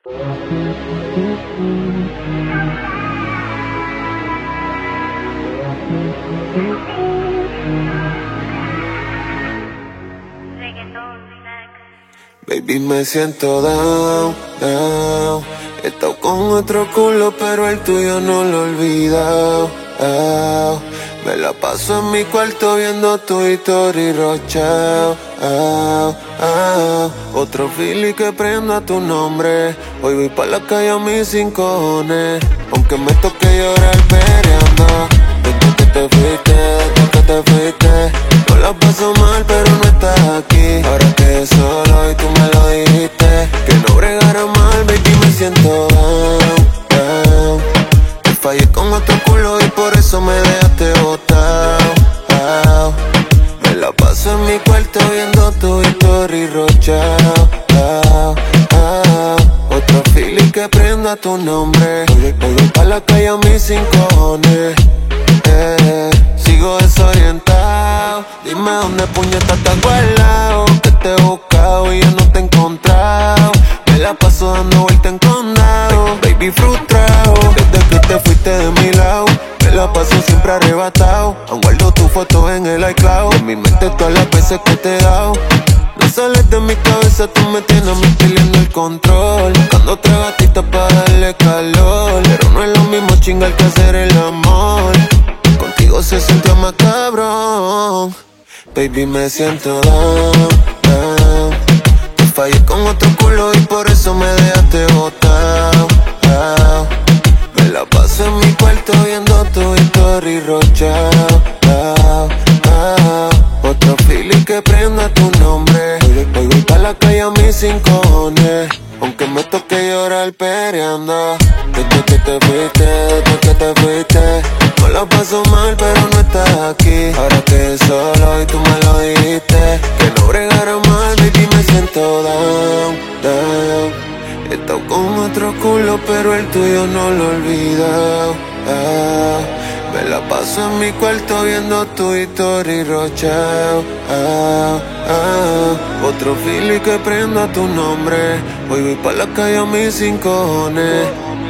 Baby, me siento down, down. He estado con otro culo, pero el tuyo no lo he olvidado. Me la paso en mi cuarto viendo tu historia y rochao. Otro feeling que prendo a tu nombre. Hoy voy pa' la calle a mis 5 cojones. Aunque me toque llorar peleando. Desde que te fuiste, desde que te fuiste. No la paso mal, pero no estás aquí. Ahora que solo y tú me lo dijiste. Que no bregara mal, baby, me siento down, down. Te fallé con otro culo y por eso me dejaste botao. Me la paso en mi cuarto viendo tu historia y rochao. Otro feeling que prendo a tu nombre. Hoy voy pa' la calle a mis 5 cojones. Sigo desorientado. Dime dónde puñetas te has guardado. Que te he buscado y yo no te he encontrado. Me la paso dando vuelta en condado. Baby, frustrado. Desde que te fuiste de mi lado. Me la paso siempre arrebatado. Aún guardo tu foto en el iCloud. En mi mente todas las veces que te he dado. No sales de mi cabeza, tú me tienes a mí peleando el control. Buscando otra gatita para darle calor. Pero no es lo mismo chingar que hacer el amor. Contigo se sintió más cabrón. Baby, me siento down, down. Te fallé con otro culo y por eso me dejaste botao. Me la paso en mi cuarto viendo tu historia y rochao. Otro feeling que prendo a tu nombre. Hoy voy pa' la calle a mis 5 cojones. Aunque me toque llorar peleando. Desde que te fuiste, desde que te fuiste. No la paso mal, pero no estás aquí. Ahora que solo y tú me lo dijiste. Que no bregara mal, baby, me siento down, down. He estado con otro culo, pero el tuyo no lo he olvidado. Me la paso en mi cuarto viendo tu historia y rochao. Otro feeling que prendo a tu nombre. Hoy voy pa' la calle a mis 5 cojones.